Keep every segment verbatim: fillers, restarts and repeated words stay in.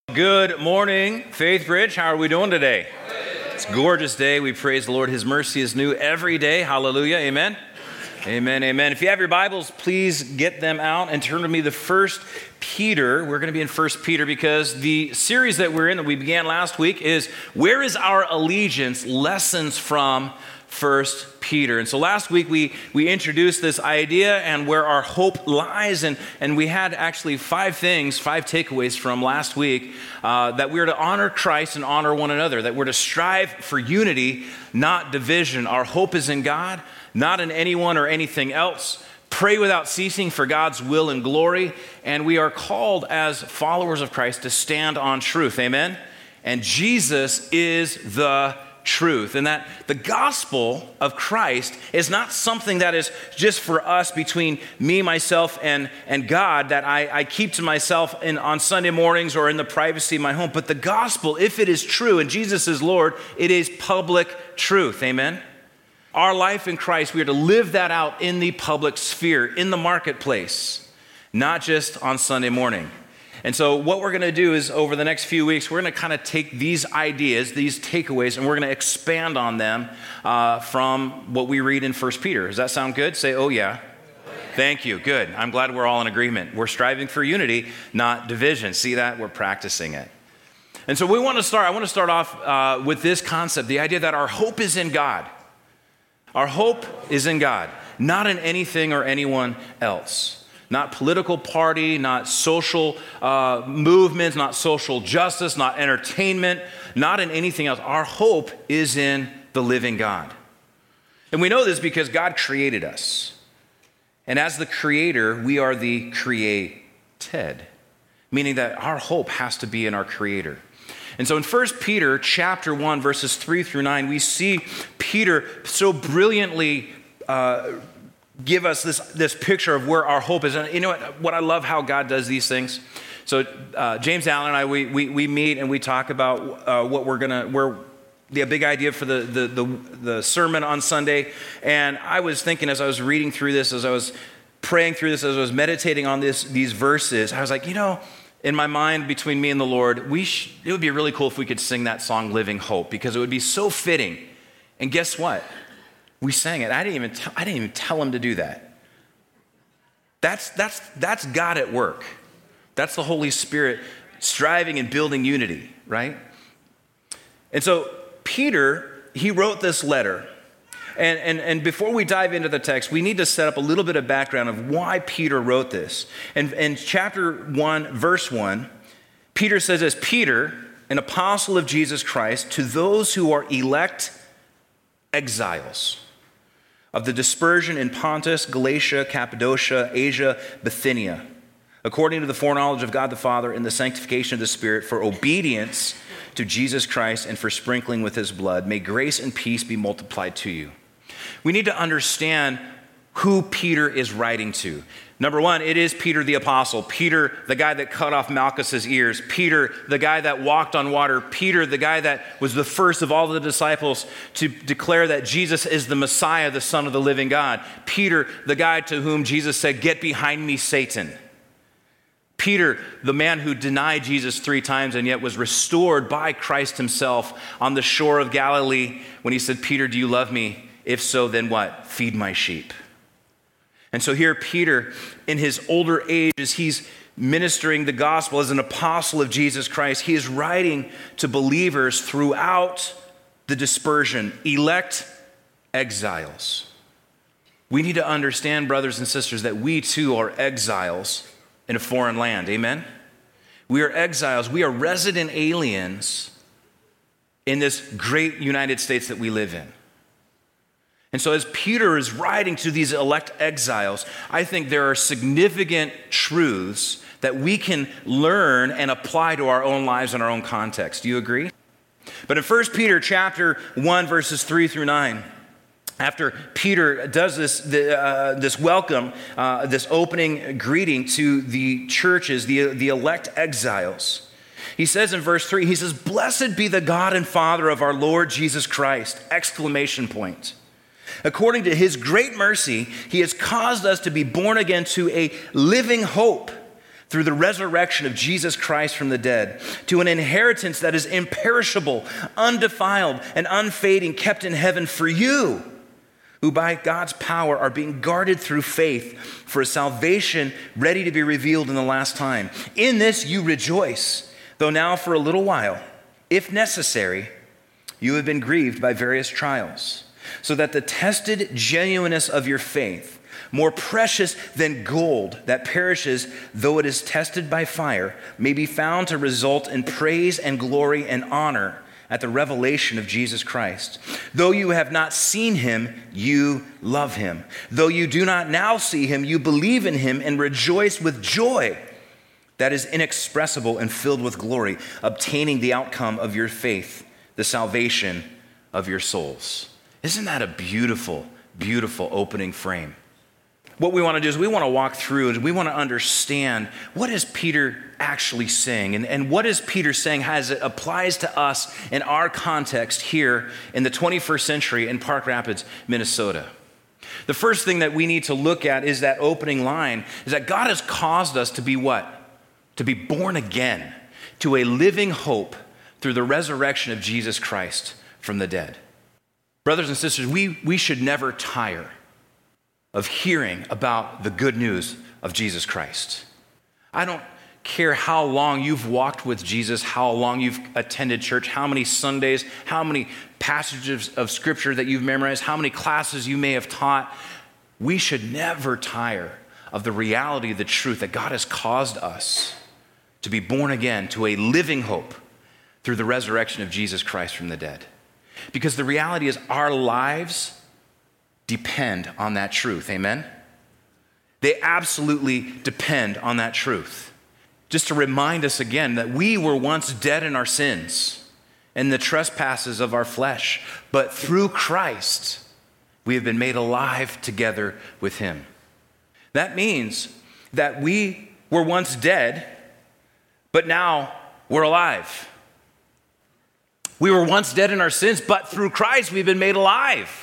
Good morning, Faith Bridge. How are we doing today? It's a gorgeous day. We praise the Lord. His mercy is new every day. Hallelujah. Amen. Amen. Amen. If you have your Bibles, please get them out and turn to me the First Peter. We're going to be in First Peter because the series that we're in that we began last week is Where is Our Allegiance? Lessons from First Peter. And so last week we we introduced this idea and where our hope lies, and, and we had actually five things, five takeaways from last week, uh, that we're to honor Christ and honor one another, that we're to strive for unity, not division. Our hope is in God, not in anyone or anything else. Pray without ceasing for God's will and glory, and we are called as followers of Christ to stand on truth. Amen? And Jesus is the truth, and that the gospel of Christ is not something that is just for us between me, myself, and, and God that I, I keep to myself in, on Sunday mornings or in the privacy of my home. But the gospel, if it is true and Jesus is Lord, it is public truth. Amen? Our life in Christ, we are to live that out in the public sphere, in the marketplace, not just on Sunday morning. And so what we're going to do is over the next few weeks, we're going to kind of take these ideas, these takeaways, and we're going to expand on them uh, from what we read in First Peter. Does that sound good? Say, oh yeah. Thank you. Good. I'm glad we're all in agreement. We're striving for unity, not division. See that? We're practicing it. And so we want to start, I want to start off uh, with this concept, the idea that our hope is in God. Our hope is in God, not in anything or anyone else. Not political party, not social uh, movements, not social justice, not entertainment, not in anything else. Our hope is in the living God. And we know this because God created us. And as the creator, we are the created, meaning that our hope has to be in our creator. And so in First Peter chapter one, verses three through nine, we see Peter so brilliantly uh, give us this, this picture of where our hope is. And you know what, what I love how God does these things. So uh, James Allen and I, we, we we meet and we talk about uh, what we're gonna, where the big idea for the, the the the sermon on Sunday. And I was thinking as I was reading through this, as I was praying through this, as I was meditating on this these verses, I was like, you know, in my mind, between me and the Lord, we sh- it would be really cool if we could sing that song, Living Hope, because it would be so fitting. And guess what? We sang it. I didn't even tell, I didn't even tell him to do that. That's that's that's God at work. That's the Holy Spirit striving and building unity, right? And so Peter, he wrote this letter. And, and, and before we dive into the text, we need to set up a little bit of background of why Peter wrote this. And in chapter one, verse one, Peter says this, Peter, an apostle of Jesus Christ, to those who are elect exiles of the dispersion in Pontus, Galatia, Cappadocia, Asia, Bithynia, according to the foreknowledge of God the Father and the sanctification of the Spirit, for obedience to Jesus Christ and for sprinkling with his blood, may grace and peace be multiplied to you. We need to understand who Peter is writing to. Number one, it is Peter the apostle. Peter, the guy that cut off Malchus's ears. Peter, the guy that walked on water. Peter, the guy that was the first of all the disciples to declare that Jesus is the Messiah, the Son of the living God. Peter, the guy to whom Jesus said, "Get behind me, Satan." Peter, the man who denied Jesus three times and yet was restored by Christ himself on the shore of Galilee when he said, "Peter, do you love me? If so, then what? Feed my sheep." And so here Peter, in his older age, as he's ministering the gospel as an apostle of Jesus Christ, he is writing to believers throughout the dispersion, elect exiles. We need to understand, brothers and sisters, that we too are exiles in a foreign land. Amen? We are exiles. We are resident aliens in this great United States that we live in. And so as Peter is writing to these elect exiles, I think there are significant truths that we can learn and apply to our own lives and our own context. Do you agree? But in First Peter chapter one, verses three through nine, after Peter does this, the, uh, this welcome, uh, this opening greeting to the churches, the, the elect exiles, he says in verse three, he says, "Blessed be the God and Father of our Lord Jesus Christ!" Exclamation point. "According to his great mercy, he has caused us to be born again to a living hope through the resurrection of Jesus Christ from the dead, to an inheritance that is imperishable, undefiled, and unfading, kept in heaven for you, who by God's power are being guarded through faith for a salvation ready to be revealed in the last time. In this you rejoice, though now for a little while, if necessary, you have been grieved by various trials, so that the tested genuineness of your faith, more precious than gold that perishes though it is tested by fire, may be found to result in praise and glory and honor at the revelation of Jesus Christ. Though you have not seen him, you love him. Though you do not now see him, you believe in him and rejoice with joy that is inexpressible and filled with glory, obtaining the outcome of your faith, the salvation of your souls. Isn't that a beautiful, beautiful opening frame? What we want to do is we want to walk through and we want to understand what is Peter actually saying, and, and what is Peter saying as it applies to us in our context here in the twenty-first century in Park Rapids, Minnesota. The first thing that we need to look at is that opening line, is that God has caused us to be what? To be born again to a living hope through the resurrection of Jesus Christ from the dead. Brothers and sisters, we, we should never tire of hearing about the good news of Jesus Christ. I don't care how long you've walked with Jesus, how long you've attended church, how many Sundays, how many passages of scripture that you've memorized, how many classes you may have taught. We should never tire of the reality, the truth that God has caused us to be born again to a living hope through the resurrection of Jesus Christ from the dead. Because the reality is our lives depend on that truth, amen? They absolutely depend on that truth. Just to remind us again that we were once dead in our sins and the trespasses of our flesh, but through Christ, we have been made alive together with him. That means that we were once dead, but now we're alive. We were once dead in our sins, but through Christ, we've been made alive.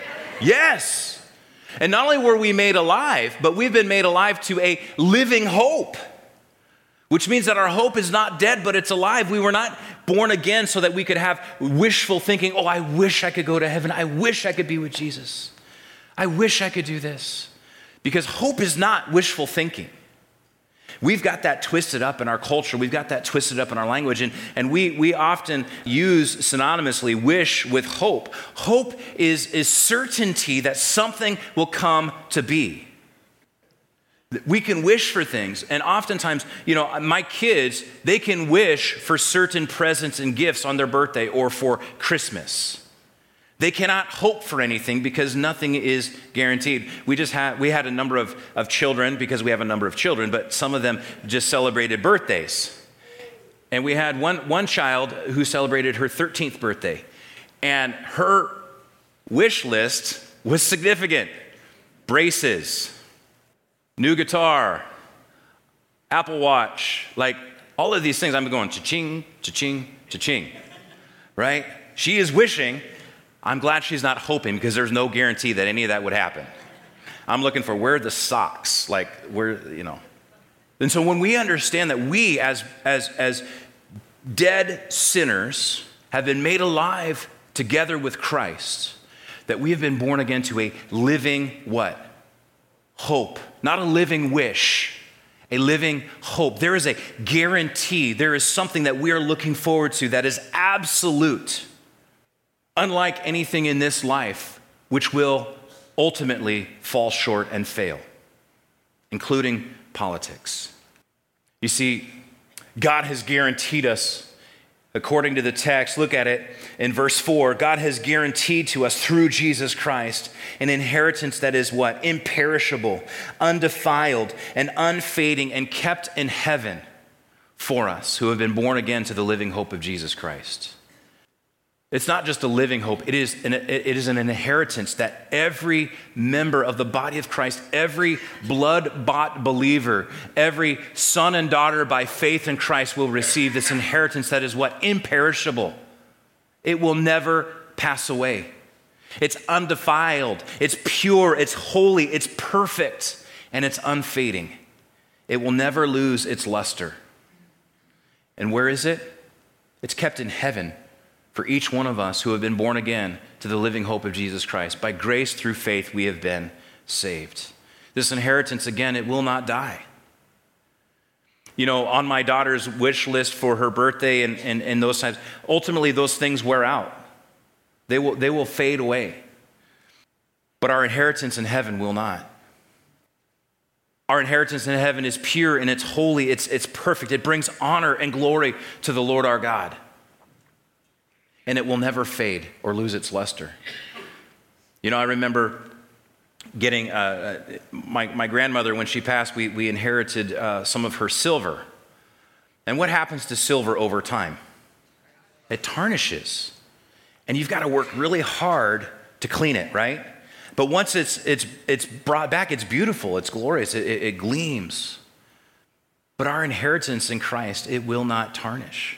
Yes. And not only were we made alive, but we've been made alive to a living hope, which means that our hope is not dead, but it's alive. We were not born again so that we could have wishful thinking. Oh, I wish I could go to heaven. I wish I could be with Jesus. I wish I could do this. Because hope is not wishful thinking. We've got that twisted up in our culture. We've got that twisted up in our language. And, and we, we often use synonymously wish with hope. Hope is, is certainty that something will come to be. We can wish for things. And oftentimes, you know, my kids, they can wish for certain presents and gifts on their birthday or for Christmas. They cannot hope for anything because nothing is guaranteed. We just had we had a number of, of children, because we have a number of children, but some of them just celebrated birthdays. And we had one, one child who celebrated her thirteenth birthday. And her wish list was significant. Braces, new guitar, Apple Watch, like all of these things. I'm going cha-ching, cha-ching, cha-ching, right? She is wishing. I'm glad she's not hoping, because there's no guarantee that any of that would happen. I'm looking for where are the socks, like where, you know. And so when we understand that we as, as, as dead sinners have been made alive together with Christ, that we have been born again to a living what? Hope. Not a living wish, a living hope. There is a guarantee. There is something that we are looking forward to that is absolute. Unlike anything in this life, which will ultimately fall short and fail, including politics. You see, God has guaranteed us, according to the text, look at it in verse four, God has guaranteed to us through Jesus Christ an inheritance that is what? Imperishable, undefiled, and unfading, and kept in heaven for us who have been born again to the living hope of Jesus Christ. It's not just a living hope. It is an, it is an inheritance that every member of the body of Christ, every blood-bought believer, every son and daughter by faith in Christ will receive this inheritance that is what? Imperishable. It will never pass away. It's undefiled. It's pure. It's holy. It's perfect. And it's unfading. It will never lose its luster. And where is it? It's kept in heaven for each one of us who have been born again to the living hope of Jesus Christ. By grace through faith, we have been saved. This inheritance, again, it will not die. You know, on my daughter's wish list for her birthday and, and, and those times, ultimately those things wear out. They will, they will fade away. But our inheritance in heaven will not. Our inheritance in heaven is pure and it's holy, it's, it's perfect. It brings honor and glory to the Lord our God. And it will never fade or lose its luster. You know, I remember getting, uh, my, my grandmother, when she passed, we, we inherited uh, some of her silver. And what happens to silver over time? It tarnishes. And you've got to work really hard to clean it, right? But once it's it's it's brought back, it's beautiful, it's glorious, it, it, it gleams. But our inheritance in Christ, it will not tarnish.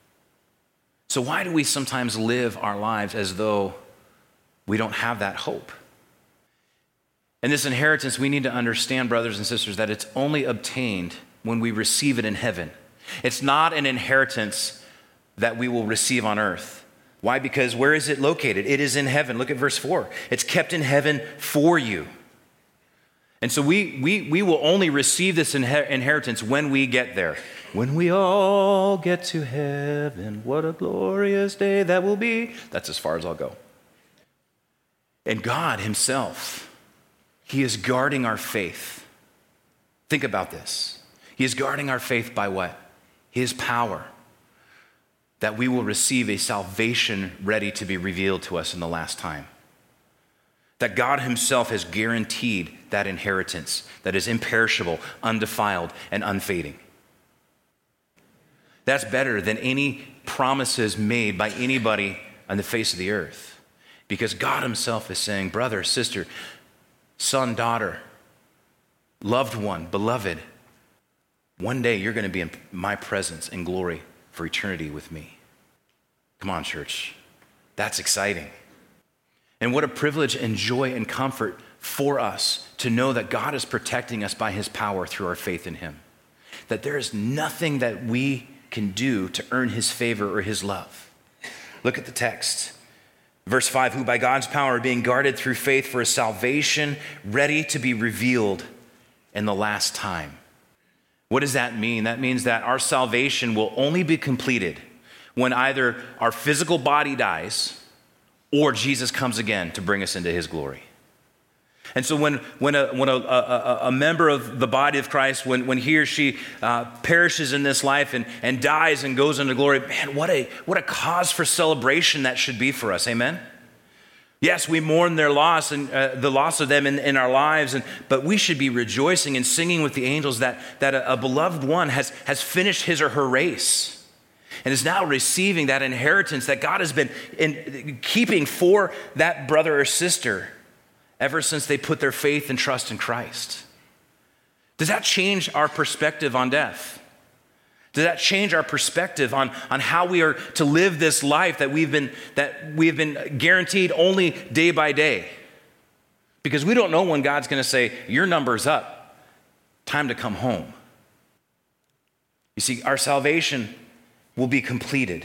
So why do we sometimes live our lives as though we don't have that hope? And this inheritance, we need to understand, brothers and sisters, that it's only obtained when we receive it in heaven. It's not an inheritance that we will receive on earth. Why? Because where is it located? It is in heaven. Look at verse four. It's kept in heaven for you. And so we we we will only receive this inher- inheritance when we get there. When we all get to heaven, what a glorious day that will be. That's as far as I'll go. And God himself, he is guarding our faith. Think about this. He is guarding our faith by what? His power. That we will receive a salvation ready to be revealed to us in the last time. That God himself has guaranteed that inheritance that is imperishable, undefiled, and unfading. That's better than any promises made by anybody on the face of the earth. Because God himself is saying, brother, sister, son, daughter, loved one, beloved, one day you're going to be in my presence in glory for eternity with me. Come on, church. That's exciting. And what a privilege and joy and comfort for us to know that God is protecting us by his power through our faith in him. That there is nothing that we can do to earn his favor or his love. Look at the text. Verse five, who by God's power are being guarded through faith for a salvation ready to be revealed in the last time. What does that mean? That means that our salvation will only be completed when either our physical body dies or Jesus comes again to bring us into his glory. And so when, when, a, when a, a, a member of the body of Christ, when, when he or she uh, perishes in this life and, and dies and goes into glory, man, what a, what a cause for celebration that should be for us, amen? Yes, we mourn their loss and uh, the loss of them in, in our lives, and, but we should be rejoicing and singing with the angels that, that a, a beloved one has, has finished his or her race and is now receiving that inheritance that God has been in, keeping for that brother or sister ever since they put their faith and trust in Christ. Does that change our perspective on death? Does that change our perspective on, on how we are to live this life that we've been that we've been guaranteed only day by day? Because we don't know when God's going to say, your number's up. Time to come home. You see, our salvation will be completed.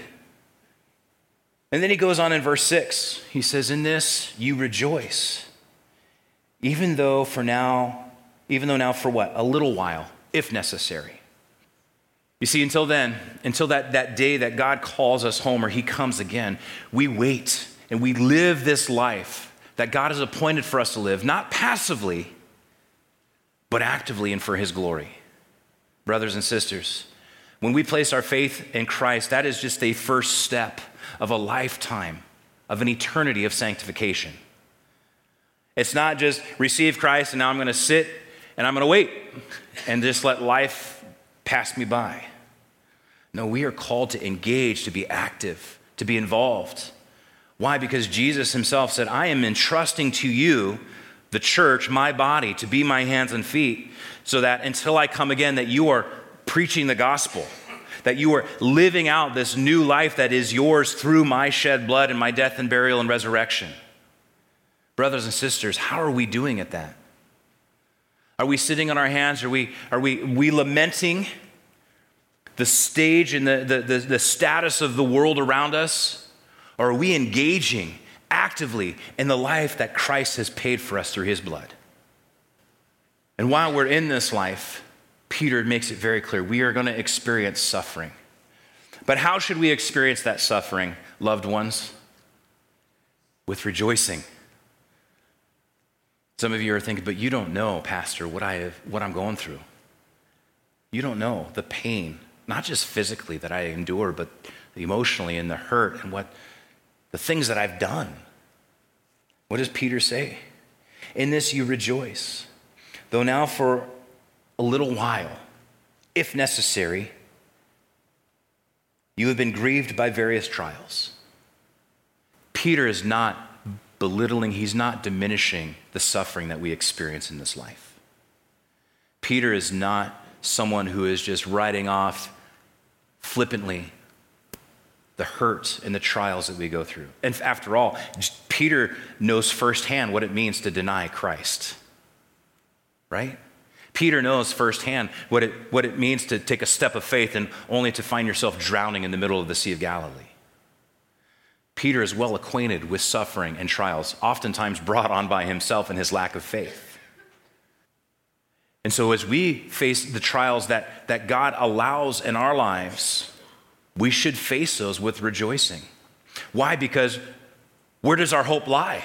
And then he goes on in verse six. He says, in this you rejoice, even though for now, even though now for what? A little while, if necessary. You see, until then, until that, that day that God calls us home or he comes again, we wait and we live this life that God has appointed for us to live, not passively, but actively and for his glory. Brothers and sisters, when we place our faith in Christ, that is just a first step of a lifetime, of an eternity of sanctification. It's not just receive Christ and now I'm going to sit and I'm going to wait and just let life pass me by. No, we are called to engage, to be active, to be involved. Why? Because Jesus himself said, I am entrusting to you, the church, my body, to be my hands and feet, so that until I come again, that you are preaching the gospel, that you are living out this new life that is yours through my shed blood and my death and burial and resurrection. Brothers and sisters, how are we doing at that? Are we sitting on our hands? Are we, are we, we lamenting the stage and the, the, the, the status of the world around us? Or are we engaging actively in the life that Christ has paid for us through his blood? And while we're in this life, Peter makes it very clear, we are going to experience suffering. But how should we experience that suffering, loved ones? With rejoicing. Some of you are thinking, but you don't know, Pastor, what, I have, what I'm going through. You don't know the pain, not just physically that I endure, but emotionally and the hurt and what the things that I've done. What does Peter say? In this you rejoice, though now for a little while, if necessary, you have been grieved by various trials. Peter is not belittling, he's not diminishing the suffering that we experience in this life. Peter is not someone who is just writing off flippantly the hurt and the trials that we go through. And after all, Peter knows firsthand what it means to deny Christ, right? Peter knows firsthand what it, what it means to take a step of faith and only to find yourself drowning in the middle of the Sea of Galilee. Peter is well acquainted with suffering and trials, oftentimes brought on by himself and his lack of faith. And so as we face the trials that, that God allows in our lives, we should face those with rejoicing. Why? Because where does our hope lie?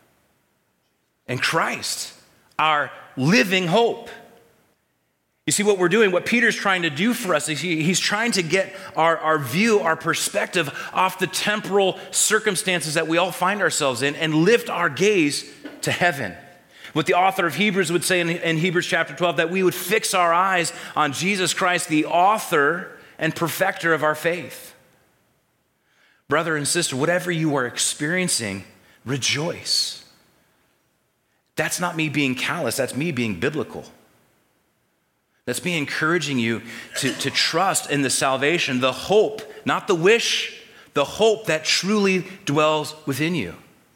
In Christ, our living hope. You see, what we're doing, what Peter's trying to do for us is he, he's trying to get our, our view, our perspective off the temporal circumstances that we all find ourselves in and lift our gaze to heaven. What the author of Hebrews would say in, in Hebrews chapter twelve, that we would fix our eyes on Jesus Christ, the author and perfecter of our faith. Brother and sister, whatever you are experiencing, rejoice. That's not me being callous, that's me being biblical. That's me encouraging you to, to trust in the salvation, the hope, not the wish, the hope that truly dwells within you.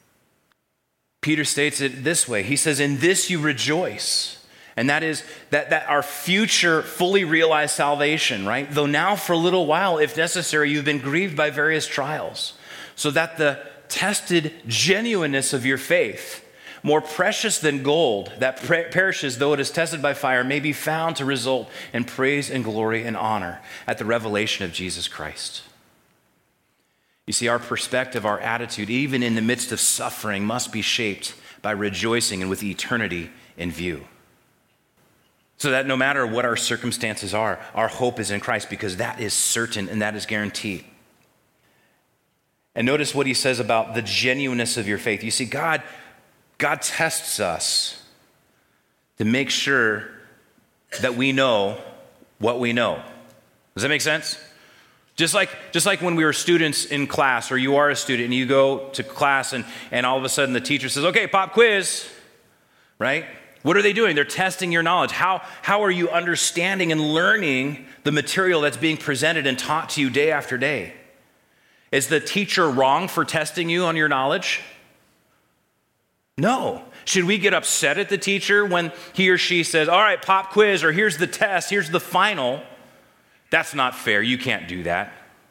Peter states it this way. He says, in this you rejoice. And that is that, that our future fully realized salvation, right? Though now for a little while, if necessary, you've been grieved by various trials, so that the tested genuineness of your faith, more precious than gold that perishes though it is tested by fire, may be found to result in praise and glory and honor at the revelation of Jesus Christ. You see, our perspective, our attitude, even in the midst of suffering, must be shaped by rejoicing and with eternity in view. So that no matter what our circumstances are, our hope is in Christ, because that is certain and that is guaranteed. And notice what he says about the genuineness of your faith. You see, God God tests us to make sure that we know what we know. Does that make sense? Just like, just like when we were students in class, or you are a student and you go to class and, and all of a sudden the teacher says, okay, pop quiz, right? What are they doing? They're testing your knowledge. How, how are you understanding and learning the material that's being presented and taught to you day after day? Is the teacher wrong for testing you on your knowledge? No. Should we get upset at the teacher when he or she says, all right, pop quiz, or here's the test, here's the final? That's not fair. You can't do that.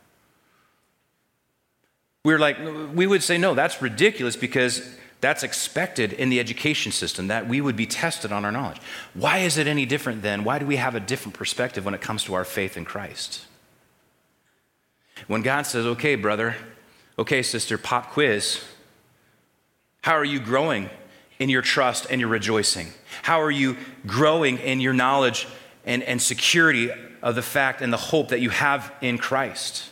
We're like, we would say, no, that's ridiculous, because that's expected in the education system, that we would be tested on our knowledge. Why is it any different then? Why do we have a different perspective when it comes to our faith in Christ? When God says, okay, brother, okay, sister, pop quiz, how are you growing in your trust and your rejoicing? How are you growing in your knowledge and, and security of the fact and the hope that you have in Christ?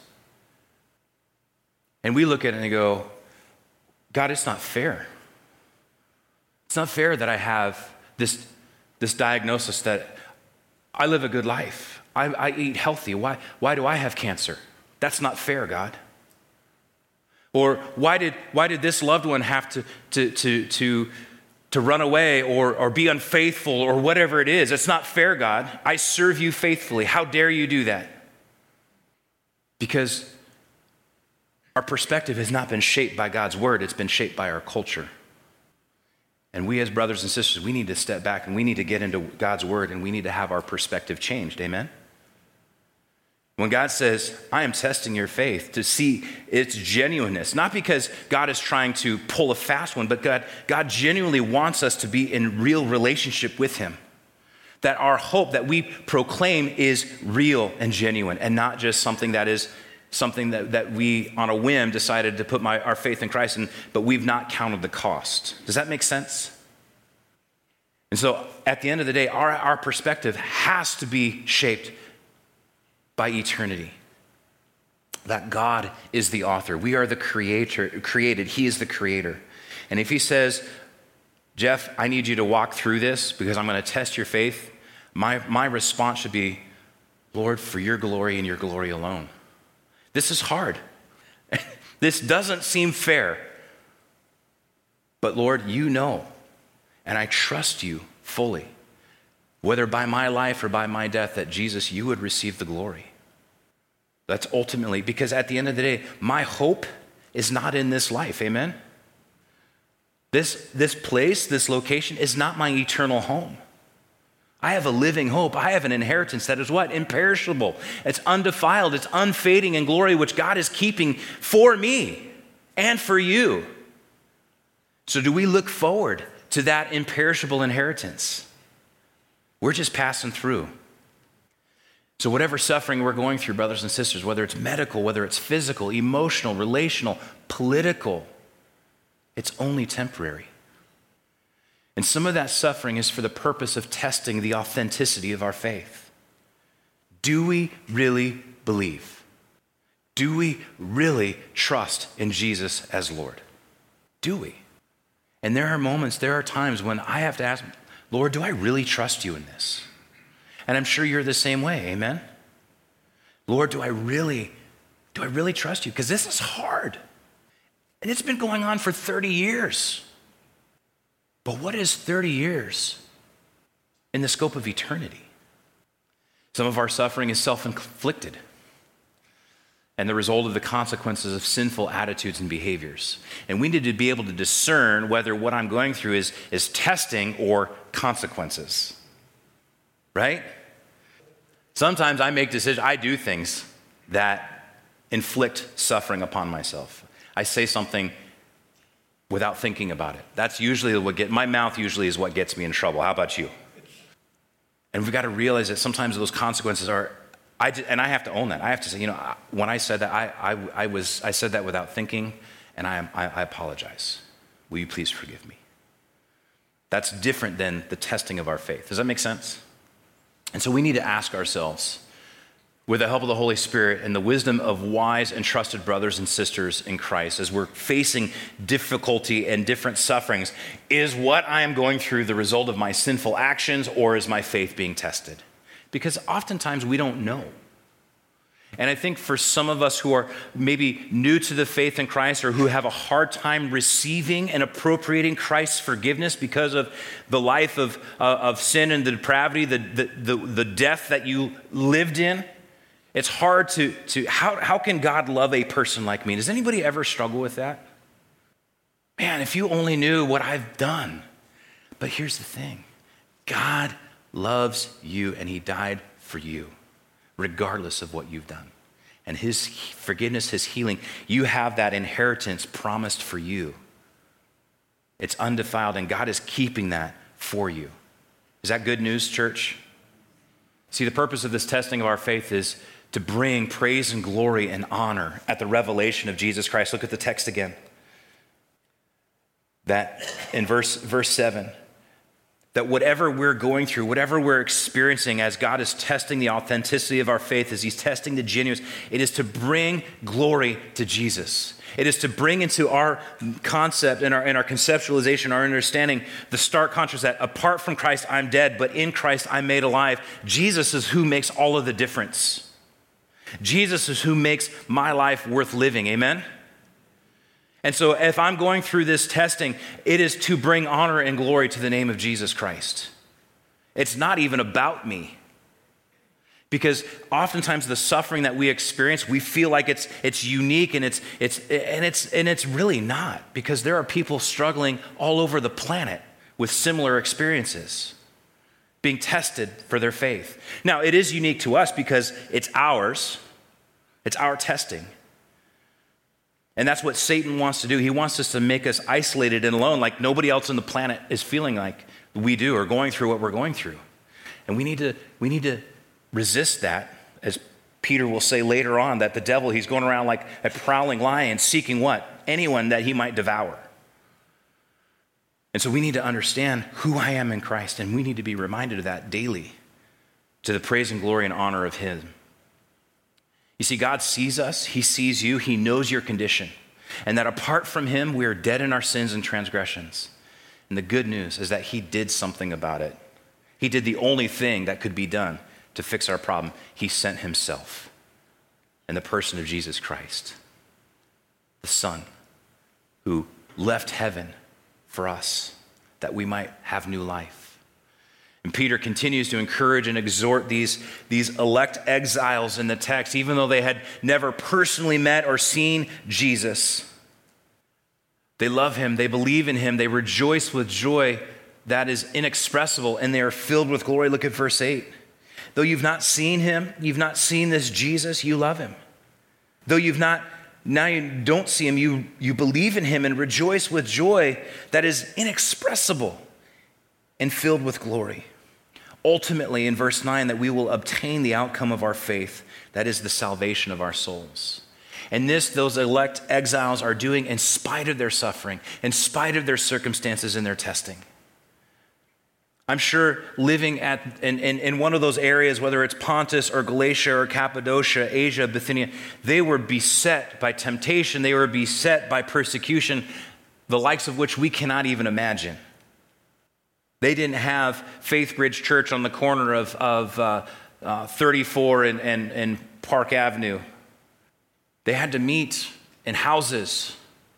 And we look at it and go, God, it's not fair. It's not fair that I have this, this diagnosis that I live a good life. I, I eat healthy. Why, why do I have cancer? That's not fair, God. Or why did why did this loved one have to to to to, to run away or, or be unfaithful or whatever it is? It's not fair, God. I serve you faithfully. How dare you do that? Because our perspective has not been shaped by God's word. It's been shaped by our culture. And we as brothers and sisters, we need to step back and we need to get into God's word and we need to have our perspective changed. Amen? When God says, I am testing your faith to see its genuineness, not because God is trying to pull a fast one, but God, God genuinely wants us to be in real relationship with him. That our hope that we proclaim is real and genuine and not just something that is something that, that we on a whim decided to put my, our faith in Christ in, but we've not counted the cost. Does that make sense? And so at the end of the day, our, our perspective has to be shaped by eternity. That God is the author. We are the creator, created. He is the creator. And if he says, Jeff, I need you to walk through this because I'm going to test your faith, my, my response should be, Lord, for your glory and your glory alone. This is hard. This doesn't seem fair. But Lord, you know, and I trust you fully, whether by my life or by my death, that Jesus, you would receive the glory. That's ultimately, because at the end of the day, my hope is not in this life, amen? This, this place, this location is not my eternal home. I have a living hope. I have an inheritance that is what? Imperishable. It's undefiled. It's unfading in glory, which God is keeping for me and for you. So do we look forward to that imperishable inheritance? We're just passing through. So whatever suffering we're going through, brothers and sisters, whether it's medical, whether it's physical, emotional, relational, political, it's only temporary. And some of that suffering is for the purpose of testing the authenticity of our faith. Do we really believe? Do we really trust in Jesus as Lord? Do we? And there are moments, there are times when I have to ask, Lord, do I really trust you in this? And I'm sure you're the same way, amen? Lord, do I really, do I really trust you? Because this is hard. And it's been going on for thirty years. But what is thirty years in the scope of eternity? Some of our suffering is self-inflicted and the result of the consequences of sinful attitudes and behaviors. And we need to be able to discern whether what I'm going through is, is testing or consequences, right? Sometimes I make decisions, I do things that inflict suffering upon myself. I say something without thinking about it. That's usually what get my mouth usually is what gets me in trouble. How about you? And we've got to realize that sometimes those consequences are, I just, and I have to own that. I have to say, you know, when I said that, I, I, I was, I said that without thinking, and I, I, I apologize. Will you please forgive me? That's different than the testing of our faith. Does that make sense? And so we need to ask ourselves, with the help of the Holy Spirit and the wisdom of wise and trusted brothers and sisters in Christ, as we're facing difficulty and different sufferings, is what I am going through the result of my sinful actions, or is my faith being tested? Because oftentimes we don't know. And I think for some of us who are maybe new to the faith in Christ, or who have a hard time receiving and appropriating Christ's forgiveness because of the life of, uh, of sin and the depravity, the, the, the, the death that you lived in, it's hard to, to how, how can God love a person like me? Does anybody ever struggle with that? Man, if you only knew what I've done. But here's the thing. God loves you and he died for you, regardless of what you've done. And his forgiveness, his healing, you have that inheritance promised for you. It's undefiled and God is keeping that for you. Is that good news, church? See, the purpose of this testing of our faith is to bring praise and glory and honor at the revelation of Jesus Christ. Look at the text again. That in verse, verse seven, that whatever we're going through, whatever we're experiencing as God is testing the authenticity of our faith, as he's testing the genuineness, it is to bring glory to Jesus. It is to bring into our concept and our, and our conceptualization, our understanding, the stark contrast that apart from Christ, I'm dead, but in Christ, I'm made alive. Jesus is who makes all of the difference. Jesus is who makes my life worth living, amen? And so if I'm going through this testing, it is to bring honor and glory to the name of Jesus Christ. It's not even about me. Because oftentimes the suffering that we experience, we feel like it's it's unique and it's it's and it's and it's really not, because there are people struggling all over the planet with similar experiences, being tested for their faith. Now, it is unique to us because it's ours. It's our testing. And that's what Satan wants to do. He wants us to make us isolated and alone, like nobody else on the planet is feeling like we do or going through what we're going through. And we need to, we need to resist that, as Peter will say later on, that the devil, he's going around like a prowling lion, seeking what? Anyone that he might devour. And so we need to understand who I am in Christ, and we need to be reminded of that daily to the praise and glory and honor of him. You see, God sees us, he sees you, he knows your condition, and that apart from him, we are dead in our sins and transgressions. And the good news is that he did something about it. He did the only thing that could be done to fix our problem. He sent himself in the person of Jesus Christ, the Son, who left heaven for us, that we might have new life. And Peter continues to encourage and exhort these, these elect exiles in the text, even though they had never personally met or seen Jesus. They love him, they believe in him, they rejoice with joy that is inexpressible, and they are filled with glory. Look at verse eight. Though you've not seen him, you've not seen this Jesus, you love him. Though you've not, now you don't see him, you, you believe in him and rejoice with joy that is inexpressible and filled with glory. Ultimately, in verse nine, that we will obtain the outcome of our faith, that is the salvation of our souls. And this, those elect exiles are doing in spite of their suffering, in spite of their circumstances and their testing. I'm sure living at in, in, in one of those areas, whether it's Pontus or Galatia or Cappadocia, Asia, Bithynia, they were beset by temptation. They were beset by persecution, the likes of which we cannot even imagine. They didn't have Faith Bridge Church on the corner of, of uh, uh, thirty-four and, and, and Park Avenue. They had to meet in houses,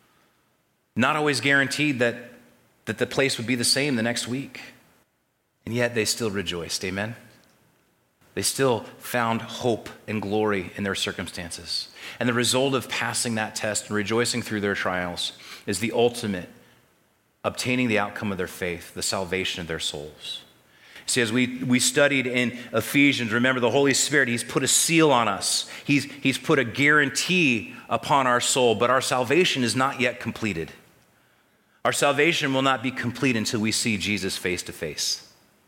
not always guaranteed that, that the place would be the same the next week. And yet they still rejoiced, amen? They still found hope and glory in their circumstances. And the result of passing that test and rejoicing through their trials is the ultimate obtaining the outcome of their faith, the salvation of their souls. See, as we, we studied in Ephesians, remember the Holy Spirit, he's put a seal on us. He's, he's put a guarantee upon our soul, but our salvation is not yet completed. Our salvation will not be complete until we see Jesus face to face.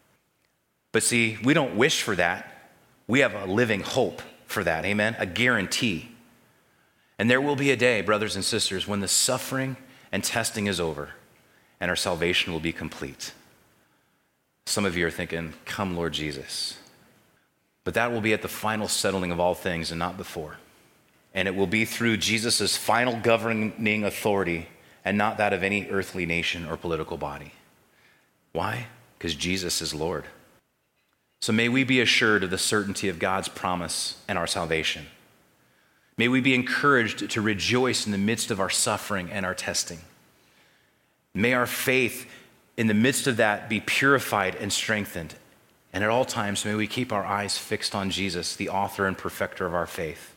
But see, we don't wish for that. We have a living hope for that, amen? A guarantee. And there will be a day, brothers and sisters, when the suffering and testing is over and our salvation will be complete. Some of you are thinking, come Lord Jesus. But that will be at the final settling of all things and not before. And it will be through Jesus' final governing authority and not that of any earthly nation or political body. Why? Because Jesus is Lord. So may we be assured of the certainty of God's promise and our salvation. May we be encouraged to rejoice in the midst of our suffering and our testing. May our faith in the midst of that be purified and strengthened. And at all times, may we keep our eyes fixed on Jesus, the author and perfecter of our faith.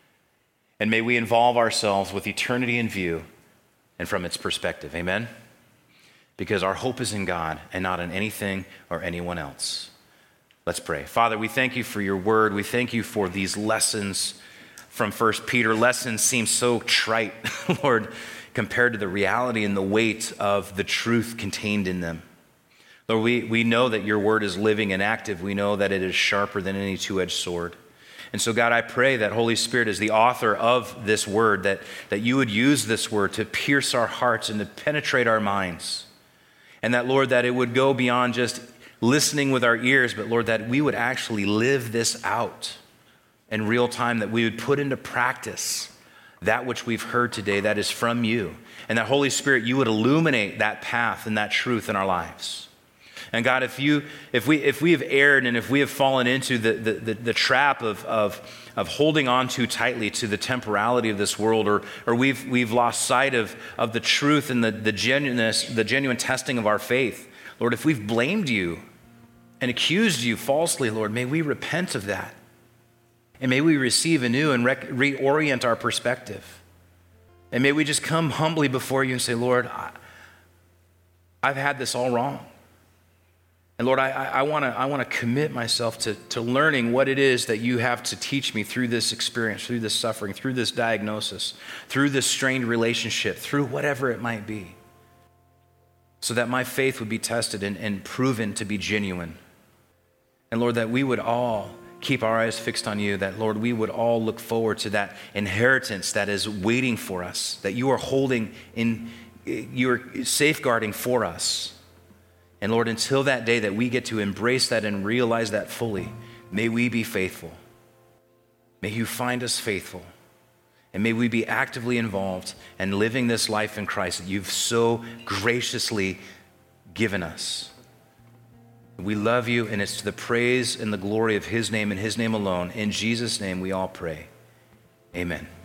And may we involve ourselves with eternity in view and from its perspective. Amen? Because our hope is in God and not in anything or anyone else. Let's pray. Father, we thank you for your word. We thank you for these lessons from First Peter. Lessons seem so trite, Lord, compared to the reality and the weight of the truth contained in them. Lord, we, we know that your word is living and active. We know that it is sharper than any two-edged sword. And so, God, I pray that Holy Spirit is the author of this word, that, that you would use this word to pierce our hearts and to penetrate our minds. And that, Lord, that it would go beyond just listening with our ears, but Lord, that we would actually live this out in real time, that we would put into practice that which we've heard today that is from you. And that Holy Spirit, you would illuminate that path and that truth in our lives. And God, if you, if we, if we have erred and if we have fallen into the, the, the, the trap of, of, of holding on too tightly to the temporality of this world, or, or we've, we've lost sight of, of the truth and the, the genuineness, the genuine testing of our faith, Lord, if we've blamed you and accused you falsely, Lord, may we repent of that. And may we receive anew and re- reorient our perspective. And may we just come humbly before you and say, Lord, I, I've had this all wrong. And Lord, I, I want to I want to commit myself to, to learning what it is that you have to teach me through this experience, through this suffering, through this diagnosis, through this strained relationship, through whatever it might be, so that my faith would be tested and, and proven to be genuine. And Lord, that we would all keep our eyes fixed on you, that Lord, we would all look forward to that inheritance that is waiting for us, that you are holding in, you are safeguarding for us. And Lord, until that day that we get to embrace that and realize that fully, may we be faithful. May you find us faithful. And may we be actively involved and living this life in Christ that you've so graciously given us. We love you, and it's to the praise and the glory of his name and his name alone. In Jesus' name we all pray. Amen.